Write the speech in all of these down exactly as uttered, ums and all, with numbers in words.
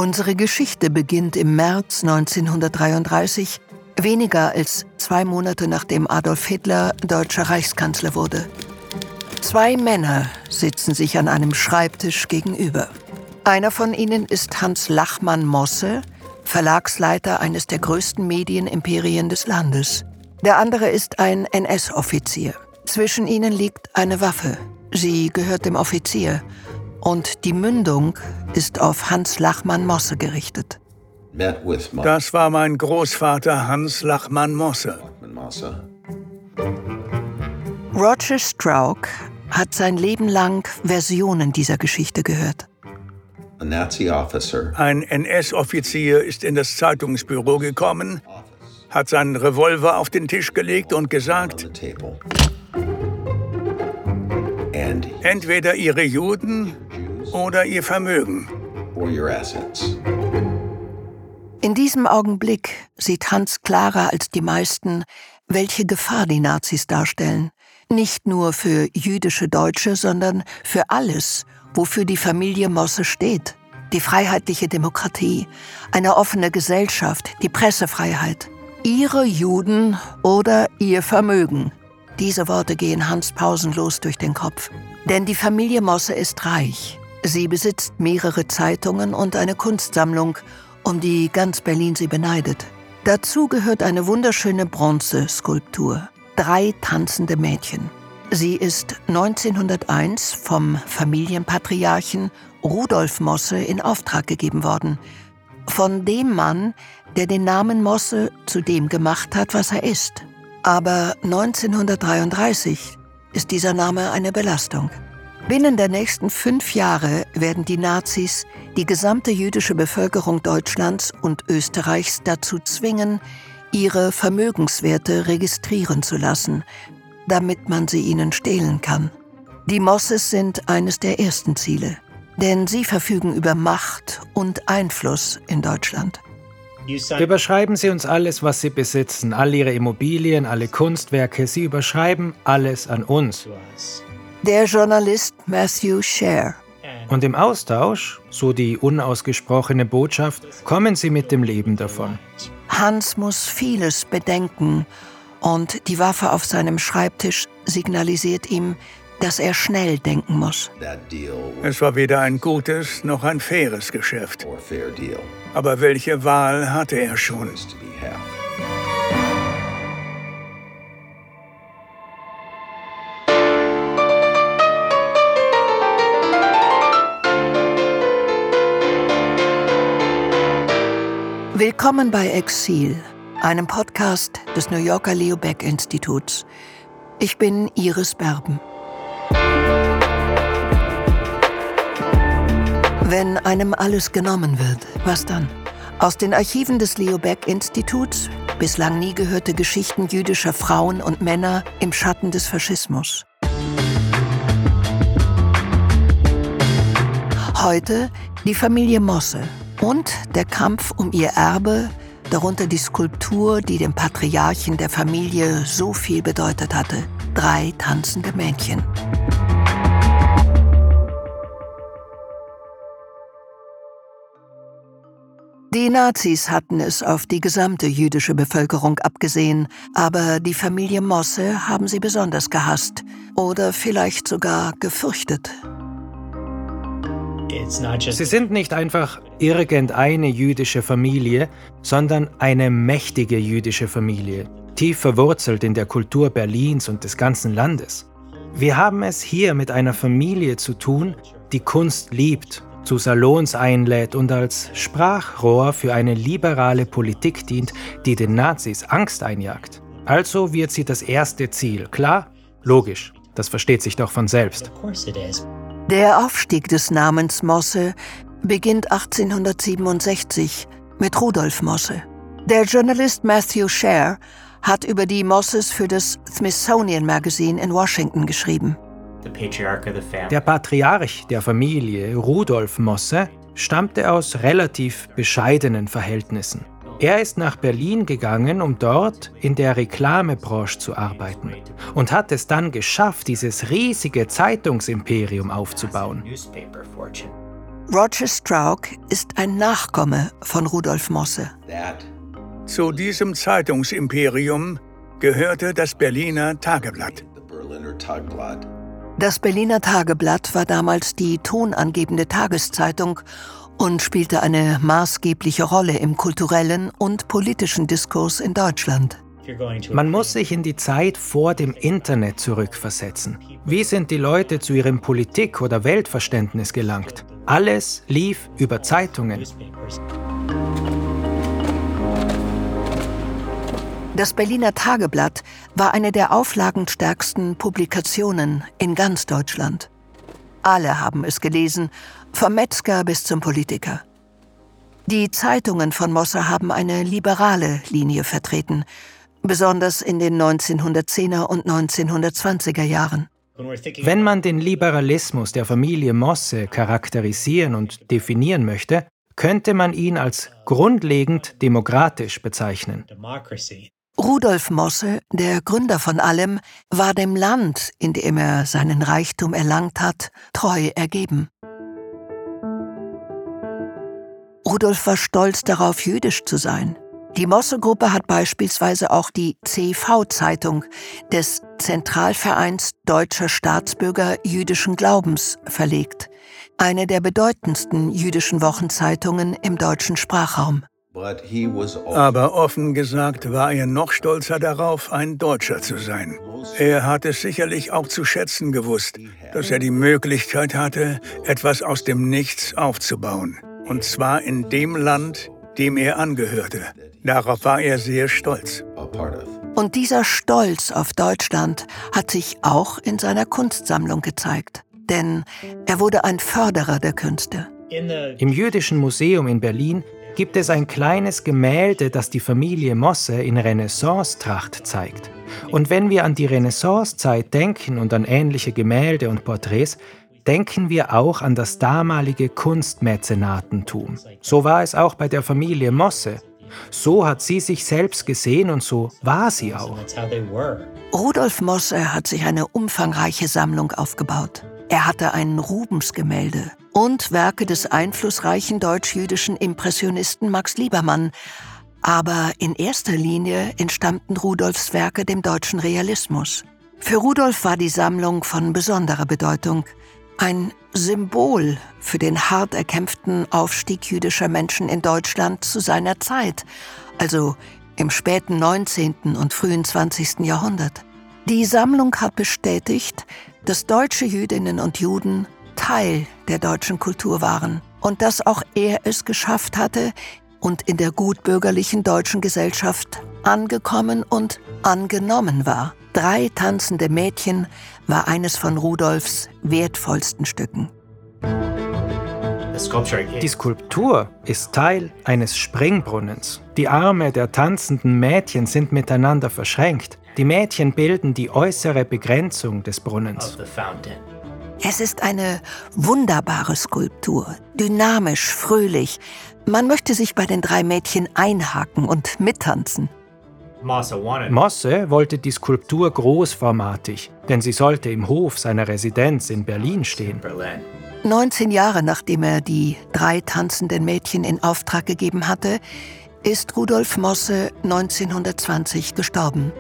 Unsere Geschichte beginnt im März neunzehnhundertdreiunddreißig, weniger als zwei Monate nachdem Adolf Hitler deutscher Reichskanzler wurde. Zwei Männer sitzen sich an einem Schreibtisch gegenüber. Einer von ihnen ist Hans Lachmann-Mosse, Verlagsleiter eines der größten Medienimperien des Landes. Der andere ist ein N S-Offizier. Zwischen ihnen liegt eine Waffe. Sie gehört dem Offizier. Und die Mündung ist auf Hans Lachmann-Mosse gerichtet. Das war mein Großvater Hans Lachmann-Mosse. Roger Strauch hat sein Leben lang Versionen dieser Geschichte gehört. Ein N S-Offizier ist in das Zeitungsbüro gekommen, hat seinen Revolver auf den Tisch gelegt und gesagt: Entweder Ihre Juden oder Ihr Vermögen. In diesem Augenblick sieht Hans klarer als die meisten, welche Gefahr die Nazis darstellen. Nicht nur für jüdische Deutsche, sondern für alles, wofür die Familie Mosse steht. Die freiheitliche Demokratie, eine offene Gesellschaft, die Pressefreiheit. Ihre Juden oder Ihr Vermögen. Diese Worte gehen Hans pausenlos durch den Kopf. Denn die Familie Mosse ist reich. Sie besitzt mehrere Zeitungen und eine Kunstsammlung, um die ganz Berlin sie beneidet. Dazu gehört eine wunderschöne Bronzeskulptur. Drei tanzende Mädchen. Sie ist neunzehnhunderteins vom Familienpatriarchen Rudolf Mosse in Auftrag gegeben worden. Von dem Mann, der den Namen Mosse zu dem gemacht hat, was er ist. Aber neunzehnhundertdreiunddreißig ist dieser Name eine Belastung. Binnen der nächsten fünf Jahre werden die Nazis die gesamte jüdische Bevölkerung Deutschlands und Österreichs dazu zwingen, ihre Vermögenswerte registrieren zu lassen, damit man sie ihnen stehlen kann. Die Mosses sind eines der ersten Ziele, denn sie verfügen über Macht und Einfluss in Deutschland. Überschreiben Sie uns alles, was Sie besitzen, all Ihre Immobilien, alle Kunstwerke. Sie überschreiben alles an uns. Der Journalist Matthew Scher. Und im Austausch, so die unausgesprochene Botschaft, kommen Sie mit dem Leben davon. Hans muss vieles bedenken und die Waffe auf seinem Schreibtisch signalisiert ihm, dass er schnell denken muss. Es war weder ein gutes noch ein faires Geschäft. Aber welche Wahl hatte er schon? Willkommen bei Exil, einem Podcast des New Yorker Leo Baeck Instituts. Ich bin Iris Berben. Wenn einem alles genommen wird, was dann? Aus den Archiven des Leo Baeck Instituts bislang nie gehörte Geschichten jüdischer Frauen und Männer im Schatten des Faschismus. Heute die Familie Mosse und der Kampf um ihr Erbe, darunter die Skulptur, die dem Patriarchen der Familie so viel bedeutet hatte. Drei tanzende Mädchen. Die Nazis hatten es auf die gesamte jüdische Bevölkerung abgesehen, aber die Familie Mosse haben sie besonders gehasst oder vielleicht sogar gefürchtet. Sie sind nicht einfach irgendeine jüdische Familie, sondern eine mächtige jüdische Familie, tief verwurzelt in der Kultur Berlins und des ganzen Landes. Wir haben es hier mit einer Familie zu tun, die Kunst liebt, zu Salons einlädt und als Sprachrohr für eine liberale Politik dient, die den Nazis Angst einjagt. Also wird sie das erste Ziel, klar? Logisch, das versteht sich doch von selbst. Der Aufstieg des Namens Mosse beginnt achtzehnhundertsiebenundsechzig mit Rudolf Mosse. Der Journalist Matthew Scher hat über die Mosses für das Smithsonian Magazine in Washington geschrieben. Der Patriarch der Familie, Rudolf Mosse, stammte aus relativ bescheidenen Verhältnissen. Er ist nach Berlin gegangen, um dort in der Reklamebranche zu arbeiten und hat es dann geschafft, dieses riesige Zeitungsimperium aufzubauen. Roger Strauch ist ein Nachkomme von Rudolf Mosse. Zu diesem Zeitungsimperium gehörte das Berliner Tageblatt. Das Berliner Tageblatt war damals die tonangebende Tageszeitung und spielte eine maßgebliche Rolle im kulturellen und politischen Diskurs in Deutschland. Man muss sich in die Zeit vor dem Internet zurückversetzen. Wie sind die Leute zu ihrem Politik- oder Weltverständnis gelangt? Alles lief über Zeitungen. Das Berliner Tageblatt war eine der auflagenstärksten Publikationen in ganz Deutschland. Alle haben es gelesen, vom Metzger bis zum Politiker. Die Zeitungen von Mosse haben eine liberale Linie vertreten, besonders in den neunzehnhundertzehner und neunzehnhundertzwanziger Jahren. Wenn man den Liberalismus der Familie Mosse charakterisieren und definieren möchte, könnte man ihn als grundlegend demokratisch bezeichnen. Rudolf Mosse, der Gründer von allem, war dem Land, in dem er seinen Reichtum erlangt hat, treu ergeben. Rudolf war stolz darauf, jüdisch zu sein. Die Mosse-Gruppe hat beispielsweise auch die C V-Zeitung des Zentralvereins Deutscher Staatsbürger jüdischen Glaubens verlegt, eine der bedeutendsten jüdischen Wochenzeitungen im deutschen Sprachraum. Aber offen gesagt war er noch stolzer darauf, ein Deutscher zu sein. Er hat es sicherlich auch zu schätzen gewusst, dass er die Möglichkeit hatte, etwas aus dem Nichts aufzubauen. Und zwar in dem Land, dem er angehörte. Darauf war er sehr stolz. Und dieser Stolz auf Deutschland hat sich auch in seiner Kunstsammlung gezeigt. Denn er wurde ein Förderer der Künste. Im Jüdischen Museum in Berlin gibt es ein kleines Gemälde, das die Familie Mosse in Renaissance-Tracht zeigt. Und wenn wir an die Renaissancezeit denken und an ähnliche Gemälde und Porträts, denken wir auch an das damalige Kunstmäzenatentum. So war es auch bei der Familie Mosse. So hat sie sich selbst gesehen und so war sie auch. Rudolf Mosse hat sich eine umfangreiche Sammlung aufgebaut. Er hatte ein Rubens-Gemälde und Werke des einflussreichen deutsch-jüdischen Impressionisten Max Liebermann. Aber in erster Linie entstammten Rudolfs Werke dem deutschen Realismus. Für Rudolf war die Sammlung von besonderer Bedeutung. Ein Symbol für den hart erkämpften Aufstieg jüdischer Menschen in Deutschland zu seiner Zeit, also im späten neunzehnten und frühen zwanzigsten Jahrhundert. Die Sammlung hat bestätigt, dass deutsche Jüdinnen und Juden Teil der deutschen Kultur waren und dass auch er es geschafft hatte und in der gutbürgerlichen deutschen Gesellschaft angekommen und angenommen war. Drei tanzende Mädchen war eines von Rudolfs wertvollsten Stücken. Die Skulptur ist Teil eines Springbrunnens. Die Arme der tanzenden Mädchen sind miteinander verschränkt. Die Mädchen bilden die äußere Begrenzung des Brunnens. Es ist eine wunderbare Skulptur, dynamisch, fröhlich. Man möchte sich bei den drei Mädchen einhaken und mittanzen. Mosse wollte die Skulptur großformatig, denn sie sollte im Hof seiner Residenz in Berlin stehen. neunzehn Jahre nachdem er die drei tanzenden Mädchen in Auftrag gegeben hatte, ist Rudolf Mosse neunzehnhundertzwanzig gestorben.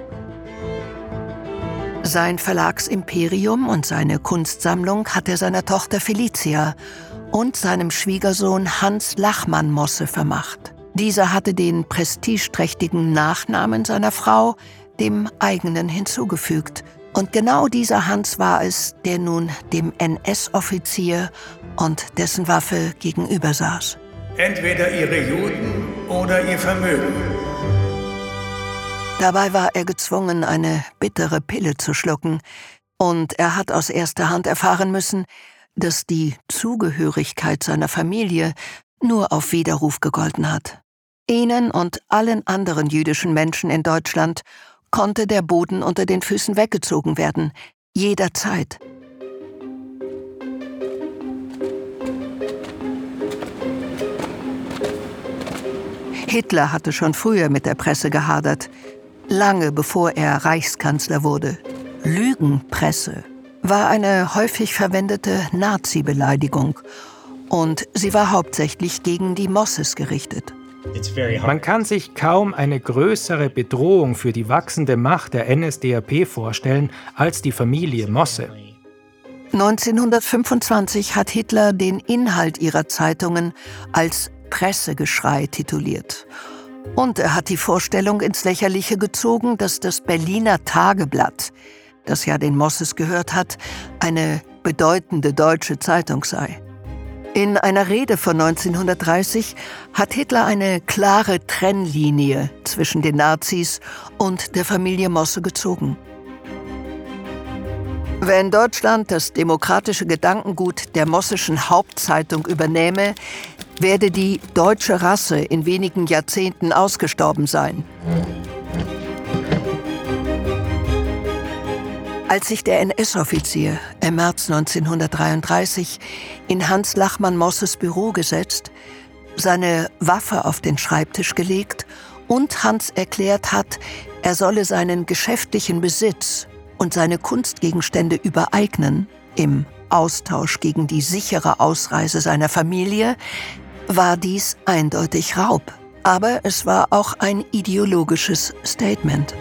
Sein Verlagsimperium und seine Kunstsammlung hat er seiner Tochter Felicia und seinem Schwiegersohn Hans Lachmann Mosse vermacht. Dieser hatte den prestigeträchtigen Nachnamen seiner Frau dem eigenen hinzugefügt. Und genau dieser Hans war es, der nun dem N S-Offizier und dessen Waffe gegenüber saß. Entweder ihre Juden oder ihr Vermögen. Dabei war er gezwungen, eine bittere Pille zu schlucken. Und er hat aus erster Hand erfahren müssen, dass die Zugehörigkeit seiner Familie nur auf Widerruf gegolten hat. Ihnen und allen anderen jüdischen Menschen in Deutschland konnte der Boden unter den Füßen weggezogen werden, jederzeit. Hitler hatte schon früher mit der Presse gehadert, lange bevor er Reichskanzler wurde. Lügenpresse war eine häufig verwendete Nazi-Beleidigung Und sie war hauptsächlich gegen die Mosses gerichtet. Man kann sich kaum eine größere Bedrohung für die wachsende Macht der N S D A P vorstellen als die Familie Mosse. neunzehnhundertfünfundzwanzig hat Hitler den Inhalt ihrer Zeitungen als Pressegeschrei tituliert. Und er hat die Vorstellung ins Lächerliche gezogen, dass das Berliner Tageblatt, das ja den Mosses gehört hat, eine bedeutende deutsche Zeitung sei. In einer Rede von neunzehnhundertdreißig hat Hitler eine klare Trennlinie zwischen den Nazis und der Familie Mosse gezogen. Wenn Deutschland das demokratische Gedankengut der Mosseschen Hauptzeitung übernehme, werde die deutsche Rasse in wenigen Jahrzehnten ausgestorben sein. Als sich der N S-Offizier im März neunzehnhundertdreiunddreißig in Hans Lachmann Mosses Büro gesetzt, seine Waffe auf den Schreibtisch gelegt und Hans erklärt hat, er solle seinen geschäftlichen Besitz und seine Kunstgegenstände übereignen, im Austausch gegen die sichere Ausreise seiner Familie, war dies eindeutig Raub. Aber es war auch ein ideologisches Statement.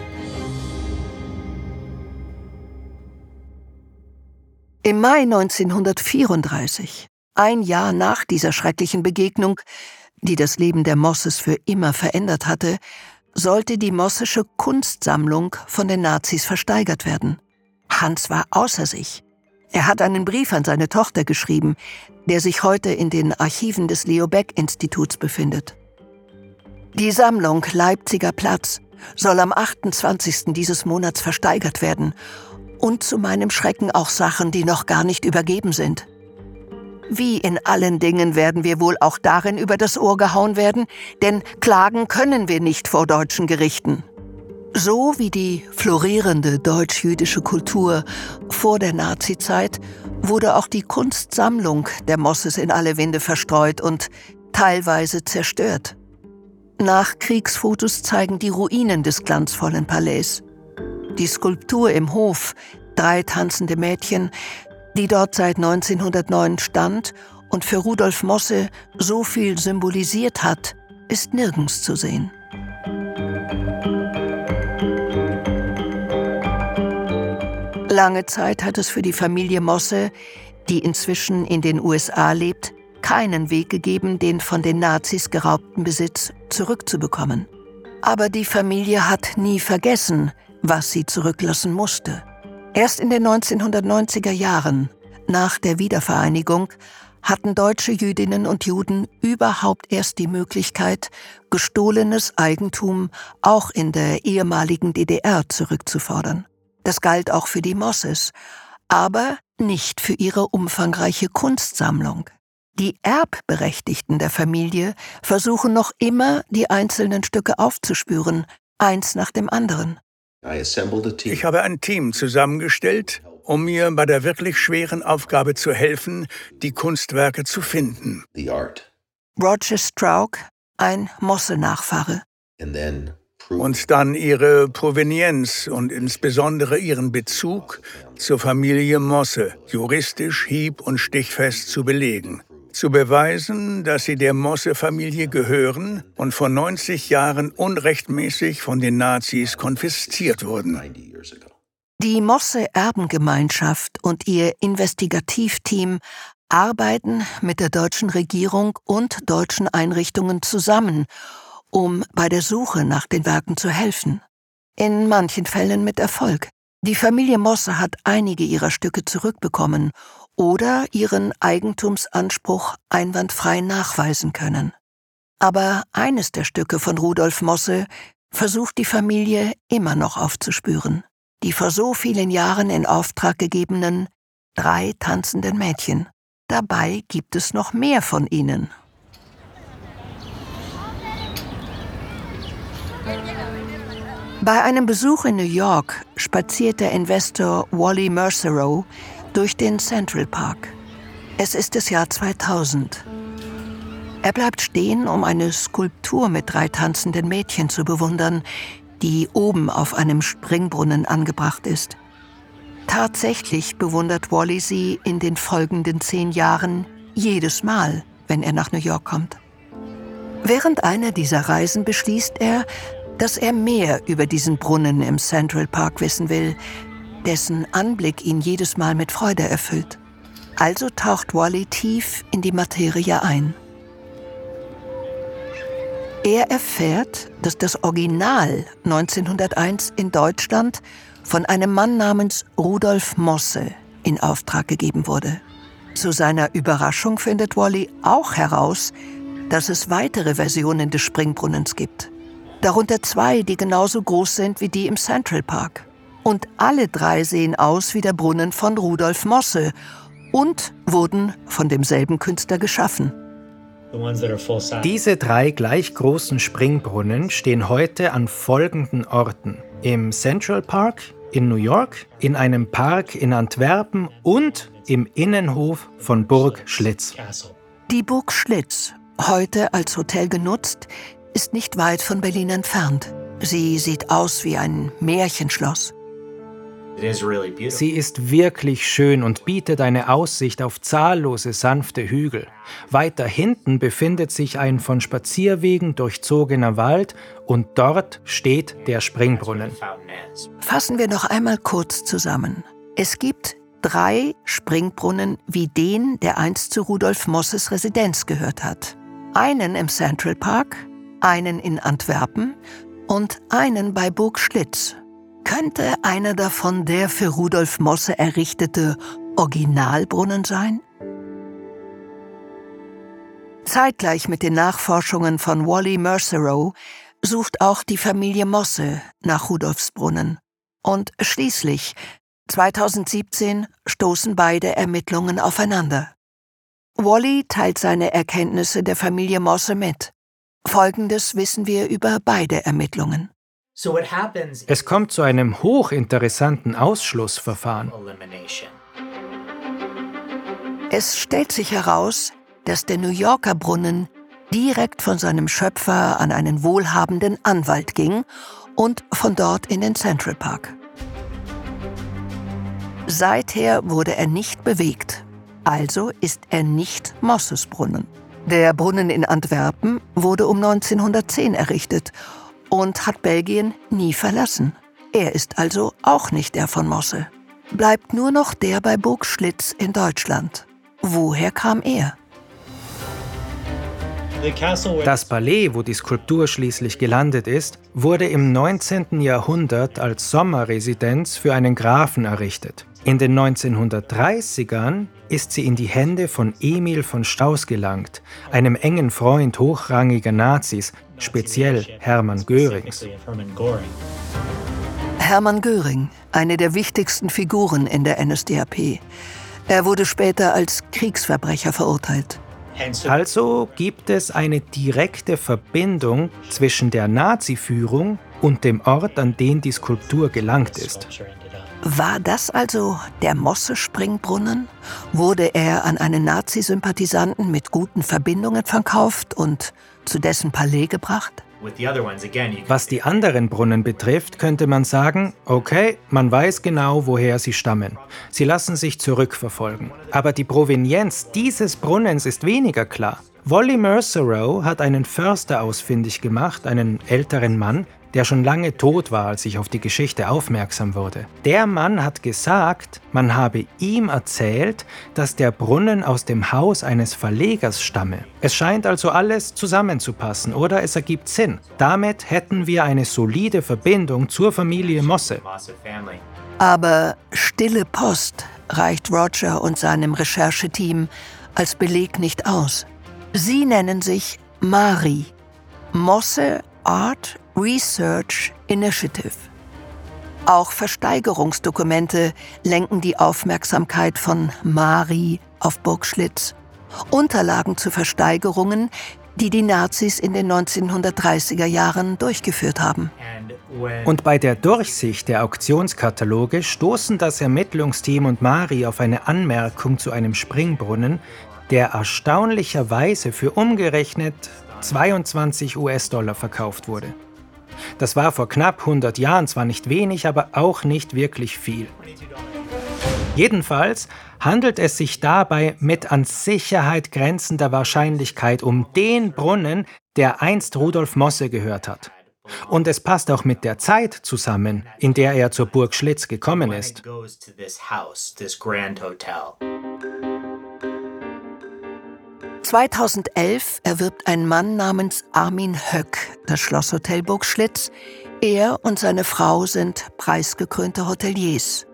Im Mai neunzehnhundertvierunddreißig, ein Jahr nach dieser schrecklichen Begegnung, die das Leben der Mosses für immer verändert hatte, sollte die Mossesche Kunstsammlung von den Nazis versteigert werden. Hans war außer sich. Er hat einen Brief an seine Tochter geschrieben, der sich heute in den Archiven des Leo Baeck-Instituts befindet. Die Sammlung Leipziger Platz soll am achtundzwanzigsten dieses Monats versteigert werden und zu meinem Schrecken auch Sachen, die noch gar nicht übergeben sind. Wie in allen Dingen werden wir wohl auch darin über das Ohr gehauen werden, denn klagen können wir nicht vor deutschen Gerichten. So wie die florierende deutsch-jüdische Kultur vor der Nazizeit wurde auch die Kunstsammlung der Mosses in alle Winde verstreut und teilweise zerstört. Nachkriegsfotos zeigen die Ruinen des glanzvollen Palais. Die Skulptur im Hof, drei tanzende Mädchen, die dort seit neunzehnhundertneun stand und für Rudolf Mosse so viel symbolisiert hat, ist nirgends zu sehen. Lange Zeit hat es für die Familie Mosse, die inzwischen in den U S A lebt, keinen Weg gegeben, den von den Nazis geraubten Besitz zurückzubekommen. Aber die Familie hat nie vergessen, was sie zurücklassen musste. Erst in den neunzehnhundertneunziger Jahren, nach der Wiedervereinigung, hatten deutsche Jüdinnen und Juden überhaupt erst die Möglichkeit, gestohlenes Eigentum auch in der ehemaligen D D R zurückzufordern. Das galt auch für die Mosses, aber nicht für ihre umfangreiche Kunstsammlung. Die Erbberechtigten der Familie versuchen noch immer, die einzelnen Stücke aufzuspüren, eins nach dem anderen. Ich habe ein Team zusammengestellt, um mir bei der wirklich schweren Aufgabe zu helfen, die Kunstwerke zu finden. Roger Strauch, ein Mosse-Nachfahre. Und dann ihre Provenienz und insbesondere ihren Bezug zur Familie Mosse juristisch hieb- und stichfest zu belegen. Zu beweisen, dass sie der Mosse-Familie gehören und vor neunzig Jahren unrechtmäßig von den Nazis konfisziert wurden. Die Mosse-Erbengemeinschaft und ihr Investigativteam arbeiten mit der deutschen Regierung und deutschen Einrichtungen zusammen, um bei der Suche nach den Werken zu helfen. In manchen Fällen mit Erfolg. Die Familie Mosse hat einige ihrer Stücke zurückbekommen oder ihren Eigentumsanspruch einwandfrei nachweisen können. Aber eines der Stücke von Rudolf Mosse versucht die Familie immer noch aufzuspüren. Die vor so vielen Jahren in Auftrag gegebenen drei tanzenden Mädchen. Dabei gibt es noch mehr von ihnen. Bei einem Besuch in New York spaziert der Investor Wally Mercerow durch den Central Park. Es ist das Jahr zweitausend. Er bleibt stehen, um eine Skulptur mit drei tanzenden Mädchen zu bewundern, die oben auf einem Springbrunnen angebracht ist. Tatsächlich bewundert Wally sie in den folgenden zehn Jahren jedes Mal, wenn er nach New York kommt. Während einer dieser Reisen beschließt er, dass er mehr über diesen Brunnen im Central Park wissen will, dessen Anblick ihn jedes Mal mit Freude erfüllt. Also taucht Wally tief in die Materie ein. Er erfährt, dass das Original neunzehnhunderteins in Deutschland von einem Mann namens Rudolf Mosse in Auftrag gegeben wurde. Zu seiner Überraschung findet Wally auch heraus, dass es weitere Versionen des Springbrunnens gibt. Darunter zwei, die genauso groß sind wie die im Central Park. Und alle drei sehen aus wie der Brunnen von Rudolf Mosse und wurden von demselben Künstler geschaffen. Diese drei gleich großen Springbrunnen stehen heute an folgenden Orten: im Central Park in New York, in einem Park in Antwerpen und im Innenhof von Burg Schlitz. Die Burg Schlitz, heute als Hotel genutzt, ist nicht weit von Berlin entfernt. Sie sieht aus wie ein Märchenschloss. Sie ist wirklich schön und bietet eine Aussicht auf zahllose sanfte Hügel. Weiter hinten befindet sich ein von Spazierwegen durchzogener Wald und dort steht der Springbrunnen. Fassen wir noch einmal kurz zusammen. Es gibt drei Springbrunnen wie den, der einst zu Rudolf Mosses Residenz gehört hat. Einen im Central Park, einen in Antwerpen und einen bei Burg Schlitz. Könnte einer davon der für Rudolf Mosse errichtete Originalbrunnen sein? Zeitgleich mit den Nachforschungen von Wally Mercerow sucht auch die Familie Mosse nach Rudolfs Brunnen. Und schließlich, zweitausendsiebzehn, stoßen beide Ermittlungen aufeinander. Wally teilt seine Erkenntnisse der Familie Mosse mit. Folgendes wissen wir über beide Ermittlungen. Es kommt zu einem hochinteressanten Ausschlussverfahren. Es stellt sich heraus, dass der New Yorker Brunnen direkt von seinem Schöpfer an einen wohlhabenden Anwalt ging und von dort in den Central Park. Seither wurde er nicht bewegt, also ist er nicht Mosses Brunnen. Der Brunnen in Antwerpen wurde um neunzehnhundertzehn errichtet und hat Belgien nie verlassen. Er ist also auch nicht der von Mosse. Bleibt nur noch der bei Burg Schlitz in Deutschland. Woher kam er? Das Palais, wo die Skulptur schließlich gelandet ist, wurde im neunzehnten Jahrhundert als Sommerresidenz für einen Grafen errichtet. In den neunzehnhundertdreißigern ist sie in die Hände von Emil von Stauß gelangt, einem engen Freund hochrangiger Nazis, speziell Hermann Görings. Hermann Göring, eine der wichtigsten Figuren in der N S D A P. Er wurde später als Kriegsverbrecher verurteilt. Also gibt es eine direkte Verbindung zwischen der Nazi-Führung und dem Ort, an den die Skulptur gelangt ist. War das also der Mosse-Springbrunnen? Wurde er an einen Nazi-Sympathisanten mit guten Verbindungen verkauft und zu dessen Palais gebracht? Was die anderen Brunnen betrifft, könnte man sagen, okay, man weiß genau, woher sie stammen. Sie lassen sich zurückverfolgen. Aber die Provenienz dieses Brunnens ist weniger klar. Wally Mercerow hat einen Förster ausfindig gemacht, einen älteren Mann, der schon lange tot war, als ich auf die Geschichte aufmerksam wurde. Der Mann hat gesagt, man habe ihm erzählt, dass der Brunnen aus dem Haus eines Verlegers stamme. Es scheint also alles zusammenzupassen, oder es ergibt Sinn. Damit hätten wir eine solide Verbindung zur Familie Mosse. Aber stille Post reicht Roger und seinem Rechercheteam als Beleg nicht aus. Sie nennen sich MARI, Mosse Art Research Initiative. Auch Versteigerungsdokumente lenken die Aufmerksamkeit von MARI auf Burg Schlitz. Unterlagen zu Versteigerungen, die die Nazis in den neunzehnhundertdreißiger Jahren durchgeführt haben. Und bei der Durchsicht der Auktionskataloge stoßen das Ermittlungsteam und MARI auf eine Anmerkung zu einem Springbrunnen, der erstaunlicherweise für umgerechnet zweiundzwanzig US-Dollar verkauft wurde. Das war vor knapp hundert Jahren zwar nicht wenig, aber auch nicht wirklich viel. Jedenfalls handelt es sich dabei mit an Sicherheit grenzender Wahrscheinlichkeit um den Brunnen, der einst Rudolf Mosse gehört hat. Und es passt auch mit der Zeit zusammen, in der er zur Burg Schlitz gekommen ist. zweitausendelf erwirbt ein Mann namens Armin Höck das Schlosshotel Burg Schlitz. Er und seine Frau sind preisgekrönte Hoteliers.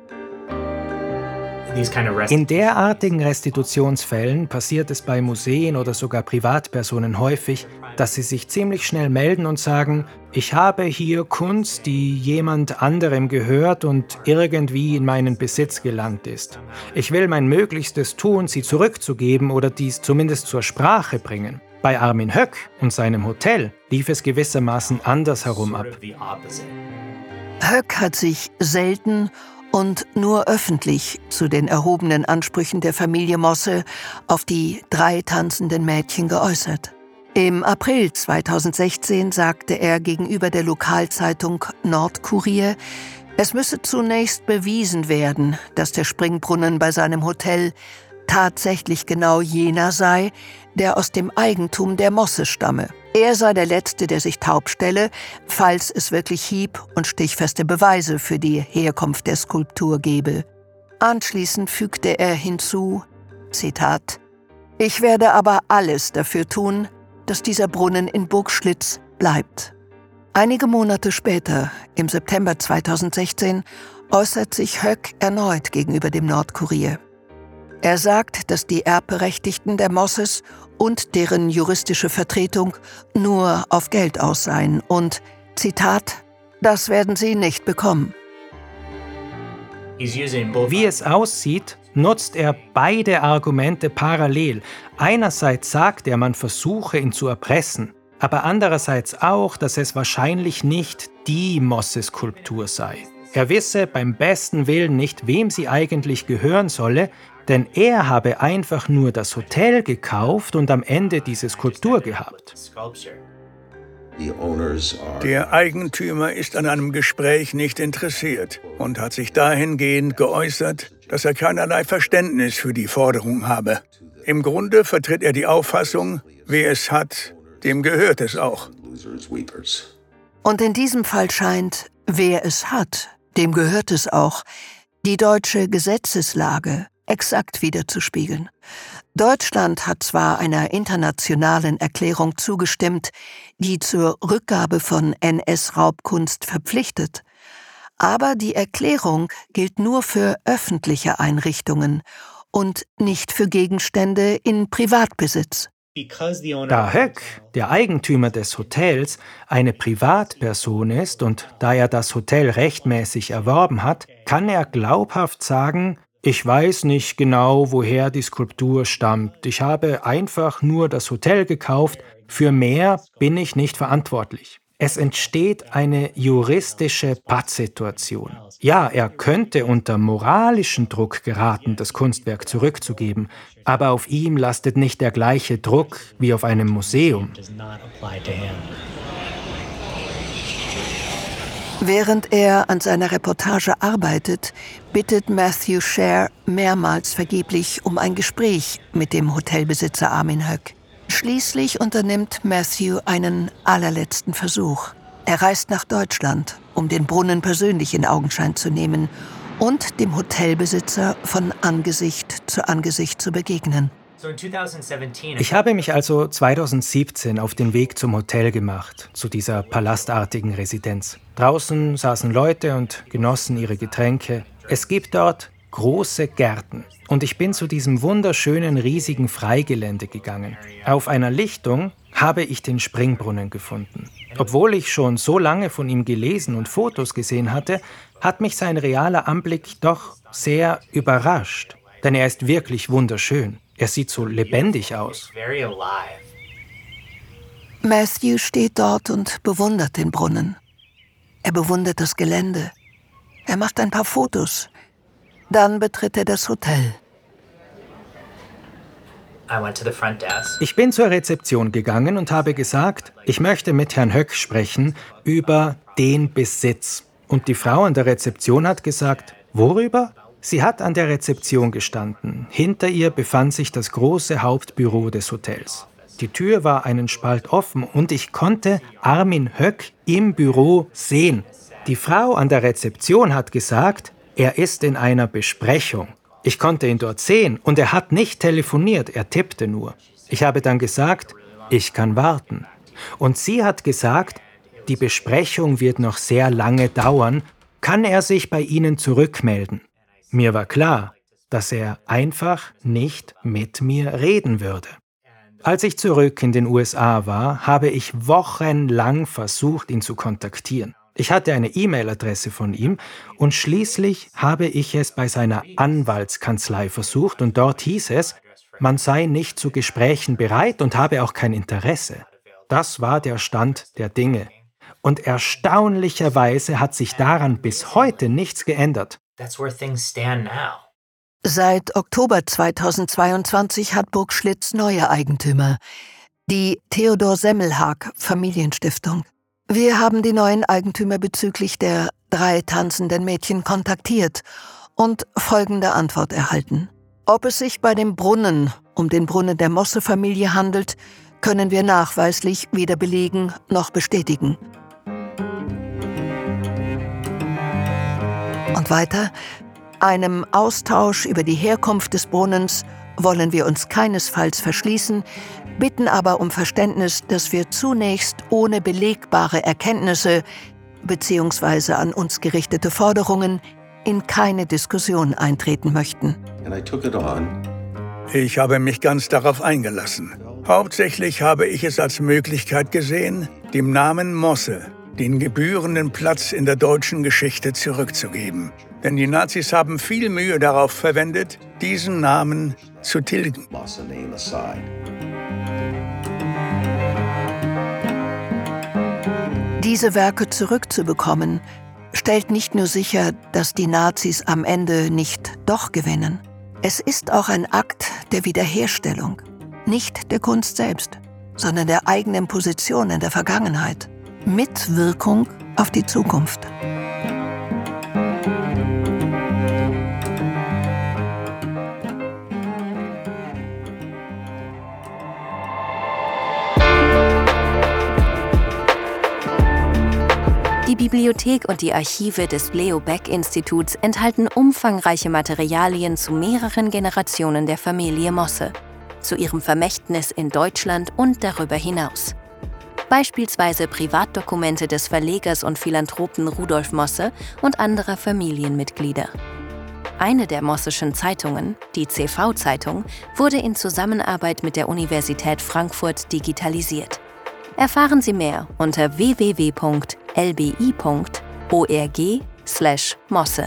In derartigen Restitutionsfällen passiert es bei Museen oder sogar Privatpersonen häufig, dass sie sich ziemlich schnell melden und sagen, ich habe hier Kunst, die jemand anderem gehört und irgendwie in meinen Besitz gelangt ist. Ich will mein Möglichstes tun, sie zurückzugeben oder dies zumindest zur Sprache bringen. Bei Armin Höck und seinem Hotel lief es gewissermaßen andersherum ab. Höck hat sich selten und nur öffentlich zu den erhobenen Ansprüchen der Familie Mosse auf die drei tanzenden Mädchen geäußert. Im April zweitausendsechzehn sagte er gegenüber der Lokalzeitung Nordkurier, es müsse zunächst bewiesen werden, dass der Springbrunnen bei seinem Hotel tatsächlich genau jener sei, der aus dem Eigentum der Mosse stamme. Er sei der Letzte, der sich taub stelle, falls es wirklich hieb- und stichfeste Beweise für die Herkunft der Skulptur gebe. Anschließend fügte er hinzu, Zitat, »Ich werde aber alles dafür tun, dass dieser Brunnen in Burg Schlitz bleibt.« Einige Monate später, im September zweitausendsechzehn, äußert sich Höck erneut gegenüber dem Nordkurier. Er sagt, dass die Erbberechtigten der Mosses und deren juristische Vertretung nur auf Geld aus seien und, Zitat, das werden sie nicht bekommen. Wie es aussieht, nutzt er beide Argumente parallel. Einerseits sagt er, man versuche ihn zu erpressen, aber andererseits auch, dass es wahrscheinlich nicht die Mosse-Skulptur sei. Er wisse beim besten Willen nicht, wem sie eigentlich gehören solle, denn er habe einfach nur das Hotel gekauft und am Ende diese Skulptur gehabt. Der Eigentümer ist an einem Gespräch nicht interessiert und hat sich dahingehend geäußert, dass er keinerlei Verständnis für die Forderung habe. Im Grunde vertritt er die Auffassung, wer es hat, dem gehört es auch. Und in diesem Fall scheint, wer es hat, dem gehört es auch, die deutsche Gesetzeslage exakt widerzuspiegeln. Deutschland hat zwar einer internationalen Erklärung zugestimmt, die zur Rückgabe von N S-Raubkunst verpflichtet, aber die Erklärung gilt nur für öffentliche Einrichtungen und nicht für Gegenstände in Privatbesitz. Da Höck, der Eigentümer des Hotels, eine Privatperson ist und da er das Hotel rechtmäßig erworben hat, kann er glaubhaft sagen, ich weiß nicht genau, woher die Skulptur stammt. Ich habe einfach nur das Hotel gekauft. Für mehr bin ich nicht verantwortlich. Es entsteht eine juristische Pattsituation. Ja, er könnte unter moralischen Druck geraten, das Kunstwerk zurückzugeben, aber auf ihm lastet nicht der gleiche Druck wie auf einem Museum. Während er an seiner Reportage arbeitet, bittet Matthew Sher mehrmals vergeblich um ein Gespräch mit dem Hotelbesitzer Armin Höck. Schließlich unternimmt Matthew einen allerletzten Versuch. Er reist nach Deutschland, um den Brunnen persönlich in Augenschein zu nehmen und dem Hotelbesitzer von Angesicht zu Angesicht zu begegnen. Ich habe mich also zweitausendsiebzehn auf den Weg zum Hotel gemacht, zu dieser palastartigen Residenz. Draußen saßen Leute und genossen ihre Getränke. Es gibt dort große Gärten und ich bin zu diesem wunderschönen, riesigen Freigelände gegangen. Auf einer Lichtung habe ich den Springbrunnen gefunden. Obwohl ich schon so lange von ihm gelesen und Fotos gesehen hatte, hat mich sein realer Anblick doch sehr überrascht, denn er ist wirklich wunderschön. Er sieht so lebendig aus. Matthew steht dort und bewundert den Brunnen. Er bewundert das Gelände. Er macht ein paar Fotos. Dann betritt er das Hotel. Ich bin zur Rezeption gegangen und habe gesagt, ich möchte mit Herrn Höck sprechen über den Besitz. Und die Frau an der Rezeption hat gesagt, worüber? Sie hat an der Rezeption gestanden. Hinter ihr befand sich das große Hauptbüro des Hotels. Die Tür war einen Spalt offen und ich konnte Armin Höck im Büro sehen. Die Frau an der Rezeption hat gesagt, er ist in einer Besprechung. Ich konnte ihn dort sehen und er hat nicht telefoniert, er tippte nur. Ich habe dann gesagt, ich kann warten. Und sie hat gesagt, die Besprechung wird noch sehr lange dauern, kann er sich bei Ihnen zurückmelden. Mir war klar, dass er einfach nicht mit mir reden würde. Als ich zurück in den U S A war, habe ich wochenlang versucht, ihn zu kontaktieren. Ich hatte eine E-Mail-Adresse von ihm und schließlich habe ich es bei seiner Anwaltskanzlei versucht und dort hieß es, man sei nicht zu Gesprächen bereit und habe auch kein Interesse. Das war der Stand der Dinge. Und erstaunlicherweise hat sich daran bis heute nichts geändert. That's where things stand now. Seit Oktober zweitausendzweiundzwanzig hat Burg Schlitz neue Eigentümer, die Theodor Semmelhag Familienstiftung. Wir haben die neuen Eigentümer bezüglich der drei tanzenden Mädchen kontaktiert und folgende Antwort erhalten. Ob es sich bei dem Brunnen um den Brunnen der Mosse-Familie handelt, können wir nachweislich weder belegen noch bestätigen. Und weiter: Einem Austausch über die Herkunft des Brunnens wollen wir uns keinesfalls verschließen, bitten aber um Verständnis, dass wir zunächst ohne belegbare Erkenntnisse bzw. an uns gerichtete Forderungen in keine Diskussion eintreten möchten. Ich habe mich ganz darauf eingelassen. Hauptsächlich habe ich es als Möglichkeit gesehen, dem Namen Mosse den gebührenden Platz in der deutschen Geschichte zurückzugeben. Denn die Nazis haben viel Mühe darauf verwendet, diesen Namen zu tilgen. Diese Werke zurückzubekommen, stellt nicht nur sicher, dass die Nazis am Ende nicht doch gewinnen. Es ist auch ein Akt der Wiederherstellung. Nicht der Kunst selbst, sondern der eigenen Position in der Vergangenheit. Mit Wirkung auf die Zukunft. Die Bibliothek und die Archive des Leo Baeck Instituts enthalten umfangreiche Materialien zu mehreren Generationen der Familie Mosse, zu ihrem Vermächtnis in Deutschland und darüber hinaus. Beispielsweise Privatdokumente des Verlegers und Philanthropen Rudolf Mosse und anderer Familienmitglieder. Eine der Mosseschen Zeitungen, die C V-Zeitung, wurde in Zusammenarbeit mit der Universität Frankfurt digitalisiert. Erfahren Sie mehr unter w w w punkt l b i punkt org slash mosse.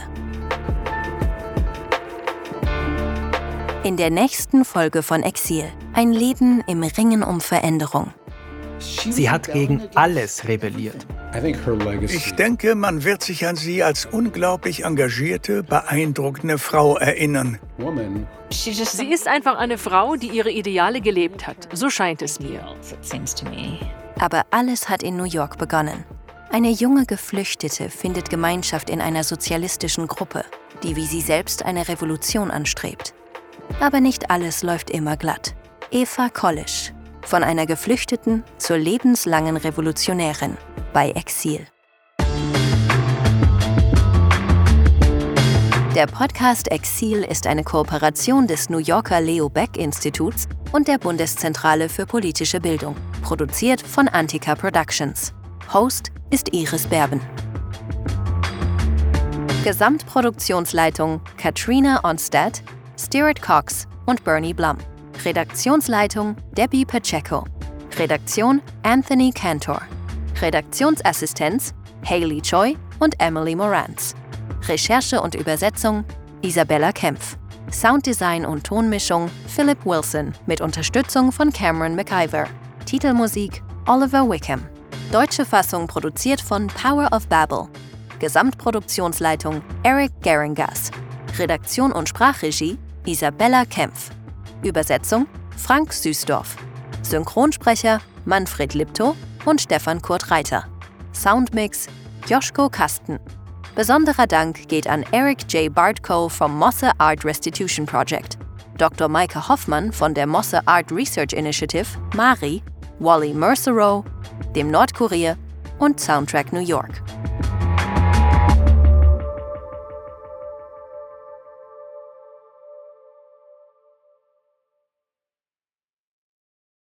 In der nächsten Folge von Exil, ein Leben im Ringen um Veränderung. Sie hat gegen alles rebelliert. Ich denke, man wird sich an sie als unglaublich engagierte, beeindruckende Frau erinnern. Sie ist einfach eine Frau, die ihre Ideale gelebt hat. So scheint es mir. Aber alles hat in New York begonnen. Eine junge Geflüchtete findet Gemeinschaft in einer sozialistischen Gruppe, die wie sie selbst eine Revolution anstrebt. Aber nicht alles läuft immer glatt. Eva Kollisch, von einer Geflüchteten zur lebenslangen Revolutionärin bei Exil. Der Podcast Exil ist eine Kooperation des New Yorker Leo Baeck Instituts und der Bundeszentrale für politische Bildung, produziert von Antica Productions. Host ist Iris Berben. Gesamtproduktionsleitung Katrina Onstad, Stuart Cox und Bernie Blum. Redaktionsleitung Debbie Pacheco. Redaktion Anthony Cantor. Redaktionsassistenz Hayley Choi und Emily Moranz. Recherche und Übersetzung Isabella Kempf. Sounddesign und Tonmischung Philip Wilson mit Unterstützung von Cameron McIver. Titelmusik Oliver Wickham. Deutsche Fassung produziert von Power of Babel. Gesamtproduktionsleitung Eric Geringas. Redaktion und Sprachregie Isabella Kempf. Übersetzung Frank Süßdorf. Synchronsprecher Manfred Liptow und Stefan Kurt Reiter. Soundmix Joschko Kasten. Besonderer Dank geht an Eric J. Bartko vom Mosse Art Restitution Project, Doktor Maike Hoffmann von der Mosse Art Research Initiative, MARI, Wally Mercereau, dem Nordkurier und Soundtrack New York.